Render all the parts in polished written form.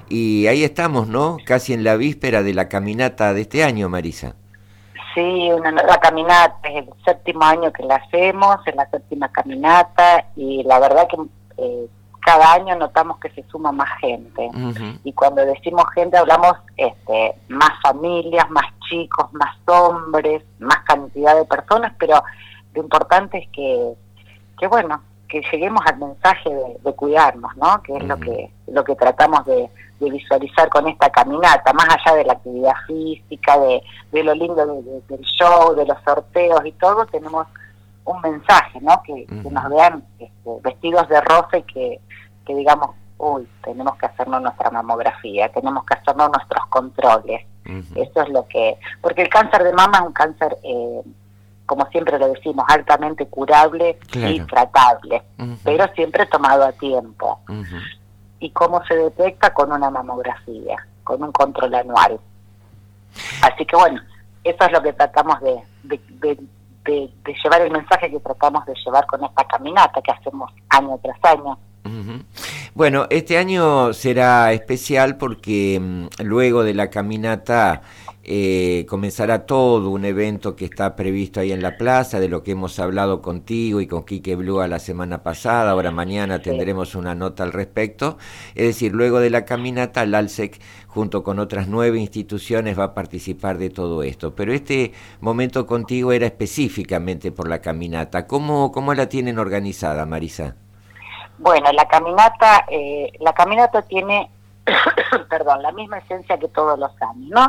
y ahí estamos, ¿no? Casi en la víspera de la caminata de este año, Marisa. Sí, una nueva caminata, es el 7º año que la hacemos, es la 7ª caminata y la verdad que cada año notamos que se suma más gente. Uh-huh. Y cuando decimos gente hablamos más familias, más chicos, más hombres, más cantidad de personas, pero lo importante es que bueno, que lleguemos al mensaje de cuidarnos, ¿no? Que es Uh-huh. lo que tratamos de visualizar con esta caminata, más allá de la actividad física, de lo lindo del show, de los sorteos y todo, tenemos un mensaje, ¿no? Que nos vean vestidos de rosa y que digamos, uy, tenemos que hacernos nuestra mamografía, tenemos que hacernos nuestros controles. Uh-huh. Eso es lo que... Porque el cáncer de mama es un cáncer, como siempre lo decimos, altamente curable, Claro. y tratable, Uh-huh. pero siempre tomado a tiempo. Uh-huh. ¿Y cómo se detecta? Con una mamografía, con un control anual. Así que bueno, eso es lo que tratamos de llevar, el mensaje que tratamos de llevar con esta caminata que hacemos año tras año. Uh-huh. Bueno, este año será especial porque luego de la caminata comenzará todo un evento que está previsto ahí en la plaza, de lo que hemos hablado contigo y con Quique Blúa la semana pasada. Ahora mañana tendremos una nota al respecto. Es decir, luego de la caminata, el ALSEC, junto con otras 9 instituciones, va a participar de todo esto. Pero este momento contigo era específicamente por la caminata. ¿Cómo la tienen organizada, Marisa? Bueno, la caminata tiene, perdón, la misma esencia que todos los años, ¿no?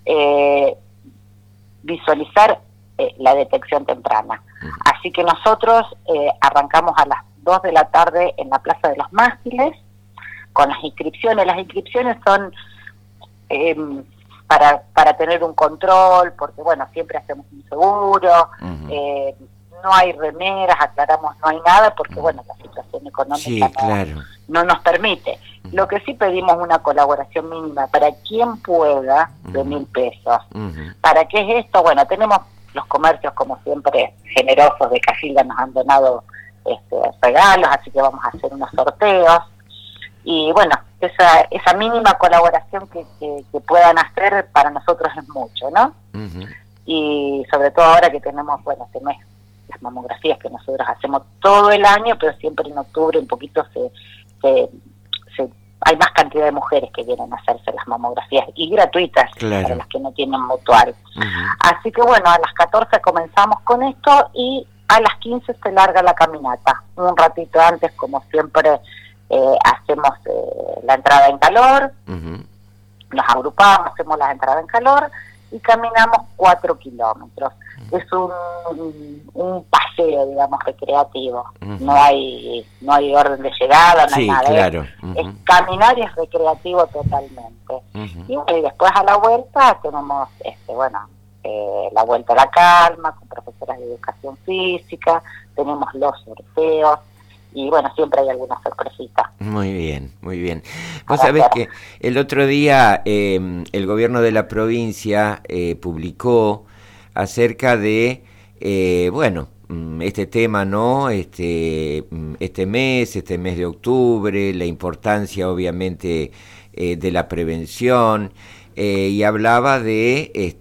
Visualizar la detección temprana. Uh-huh. Así que nosotros arrancamos a las 2 de la tarde en la Plaza de los Mástiles con las inscripciones. Las inscripciones son para tener un control, porque bueno, siempre hacemos un seguro. Uh-huh. No hay remeras, aclaramos, no hay nada, porque bueno, la situación económica no nos permite. Uh-huh. Lo que sí pedimos una colaboración mínima para quien pueda de 1.000 pesos. Uh-huh. ¿Para qué es esto? Bueno, tenemos los comercios, como siempre, generosos de Casilda, nos han donado regalos, así que vamos a hacer unos sorteos. Y bueno, esa mínima colaboración que puedan hacer para nosotros es mucho, ¿no? Uh-huh. Y sobre todo ahora que tenemos, bueno, este mes, las mamografías que nosotros hacemos todo el año, pero siempre en octubre un poquito hay más cantidad de mujeres que vienen a hacerse las mamografías y gratuitas, claro, para las que no tienen mutual. Uh-huh. Así que bueno, a las 14 comenzamos con esto y a las 15 se larga la caminata. Un ratito antes, como siempre, hacemos la entrada en calor, uh-huh, nos agrupamos, hacemos la entrada en calor y caminamos 4 kilómetros. Es un paseo, digamos, recreativo. Uh-huh. No hay orden de llegada, no hay nada. Claro. Uh-huh. Es caminar y es recreativo totalmente. Uh-huh. Y después a la vuelta tenemos, la vuelta a la calma, con profesoras de educación física, tenemos los sorteos, y bueno, siempre hay alguna sorpresita. Muy bien, muy bien. Vos sabés que el otro día el gobierno de la provincia publicó acerca de, este tema, ¿no? Este mes de octubre, la importancia obviamente de la prevención, y hablaba de,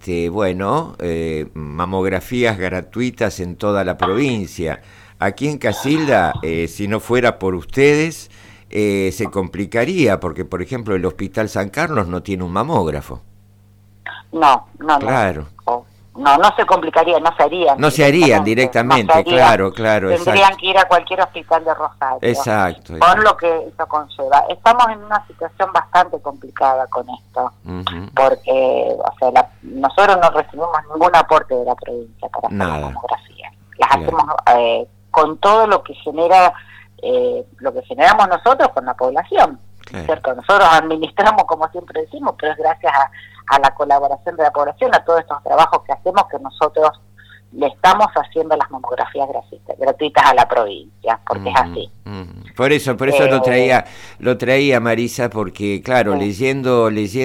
mamografías gratuitas en toda la provincia. Aquí en Casilda, si no fuera por ustedes, se complicaría, porque por ejemplo el Hospital San Carlos no tiene un mamógrafo. No. Claro. No se complicaría, no se harían. No se harían directamente, no se harían. Claro. Tendrían que ir a cualquier hospital de Rosario. Exacto. Con lo que eso conlleva. Estamos en una situación bastante complicada con esto, uh-huh, porque, nosotros no recibimos ningún aporte de la provincia para hacer la mamografía. Las hacemos con todo lo que genera, lo que generamos nosotros con la población. ¿Cierto? Nosotros administramos, como siempre decimos, pero es gracias a la colaboración de la población, a todos estos trabajos que hacemos, que nosotros le estamos haciendo las mamografías gratuitas a la provincia, porque es así. Por eso lo traía Marisa, porque claro, leyendo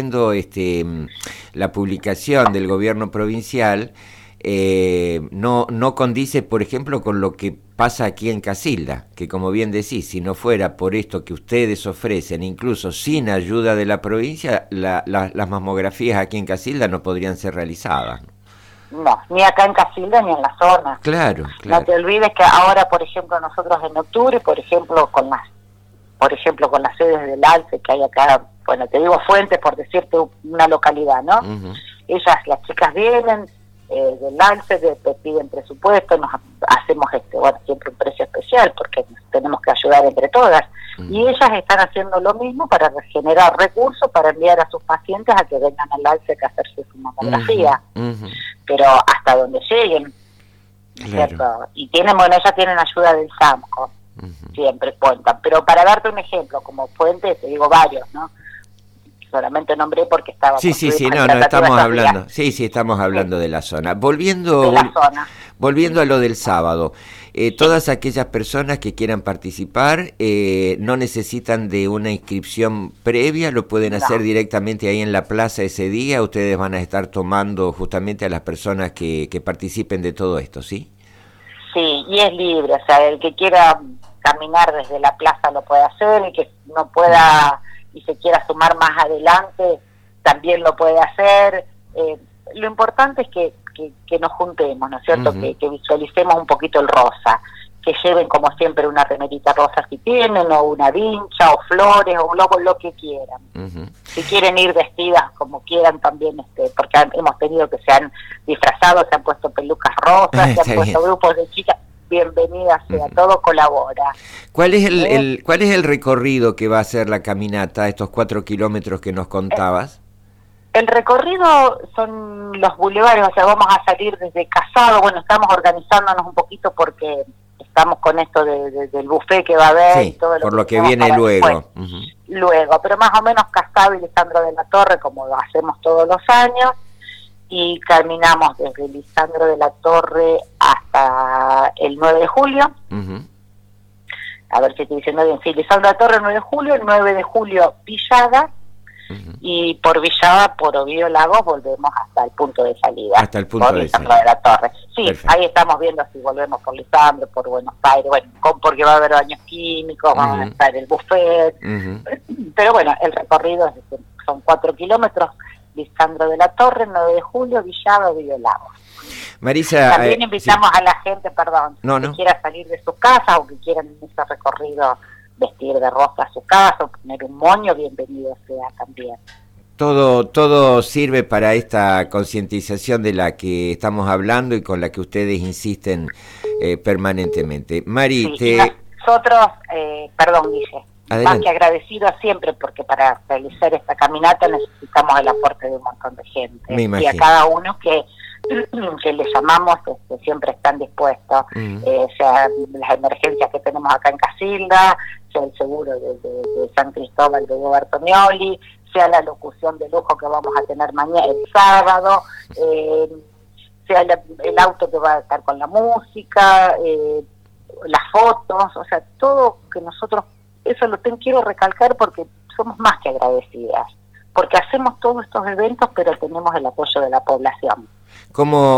la publicación del gobierno provincial, no condice, por ejemplo, con lo que pasa aquí en Casilda, que como bien decís, si no fuera por esto que ustedes ofrecen, incluso sin ayuda de la provincia, las mamografías aquí en Casilda no podrían ser realizadas. No, ni acá en Casilda ni en la zona. Claro. No te olvides que ahora, por ejemplo, nosotros en octubre, por ejemplo, con las sedes del ALCE que hay acá, bueno, te digo Fuentes por decirte una localidad, ¿no? Las chicas vienen del ALCE, te piden presupuesto, nos hacemos siempre un precio especial porque tenemos que ayudar entre todas, y ellas están haciendo lo mismo para generar recursos para enviar a sus pacientes a que vengan al ALCE a hacerse su mamografía, pero hasta donde lleguen, ¿cierto? Y ellas tienen ayuda del SAMCO, siempre cuentan, pero para darte un ejemplo, como fuente, te digo varios, ¿no? Solamente nombré porque estaba... Sí, estamos hablando, estamos hablando de la zona. Volviendo a lo del sábado, todas aquellas personas que quieran participar no necesitan de una inscripción previa, lo pueden hacer directamente ahí en la plaza ese día, ustedes van a estar tomando justamente a las personas que participen de todo esto, ¿sí? Sí, y es libre, o sea, el que quiera caminar desde la plaza lo puede hacer, el que no pueda y se quiera sumar más adelante también lo puede hacer. Lo importante es que nos juntemos, ¿no es cierto? Que visualicemos un poquito el rosa, que lleven como siempre una remerita rosa si tienen, o una vincha, o flores, o lo que quieran. Si quieren ir vestidas como quieran también, porque hemos tenido que se han disfrazado, se han puesto pelucas rosas, se han puesto grupos de chicas. Bienvenida sea, todo colabora. ¿Cuál es el recorrido que va a hacer la caminata, estos 4 kilómetros que nos contabas? El recorrido son los bulevares, o sea, vamos a salir desde Casado, bueno, estamos organizándonos un poquito porque estamos con esto del buffet que va a haber y todo por lo que viene luego. Luego, pero más o menos Casado y Lisandro de la Torre, como lo hacemos todos los años, y caminamos desde Lisandro de la Torre hasta el 9 de julio. A ver si estoy diciendo bien. Sí, Lisandro de la Torre, 9 de julio, el 9 de julio Villada, y por Villada, por Ovidio Lagos, volvemos hasta el punto de salida. Hasta el punto por de Lisandro salida. de la Torre. Sí, perfecto. Ahí estamos viendo si volvemos por Lisandro, por Buenos Aires, bueno, porque va a haber baños químicos, van a estar el buffet. Pero bueno, el recorrido son 4 kilómetros. Lisandro de la Torre, 9 de julio, Villada, Ovidio Lagos. Marisa, también invitamos a la gente, que quiera salir de su casa o que quieran en ese recorrido vestir de rosa a su casa o poner un moño, bienvenido sea también. Todo sirve para esta concientización de la que estamos hablando y con la que ustedes insisten permanentemente. Mari, nosotros, Guille, adelante. Más que agradecido siempre, porque para realizar esta caminata necesitamos el aporte de un montón de gente. Y a cada uno que le llamamos siempre están dispuestos, sea las emergencias que tenemos acá en Casilda, sea el seguro de San Cristóbal de Diego Bertonioli, sea la locución de lujo que vamos a tener mañana, el sábado, sea el auto que va a estar con la música, las fotos, o sea, todo que nosotros, eso quiero recalcar porque somos más que agradecidas, porque hacemos todos estos eventos, pero tenemos el apoyo de la población. ¿Cómo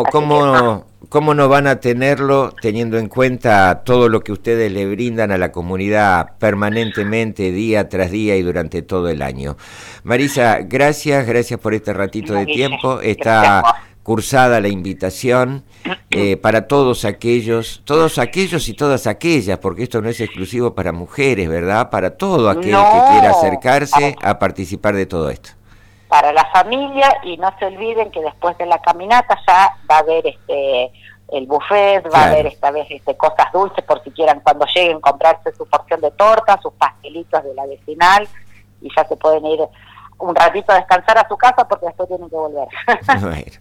no van a tenerlo teniendo en cuenta todo lo que ustedes le brindan a la comunidad permanentemente, día tras día y durante todo el año? Marisa, gracias por este ratito de tiempo. Está cursada la invitación para todos aquellos y todas aquellas, porque esto no es exclusivo para mujeres, ¿verdad? Para todo aquel que quiera acercarse a participar de todo esto. Para la familia, y no se olviden que después de la caminata ya va a haber el buffet, va a haber esta vez cosas dulces por si quieran cuando lleguen comprarse su porción de torta, sus pastelitos de la vecinal, y ya se pueden ir un ratito a descansar a su casa porque después tienen que volver. Bueno.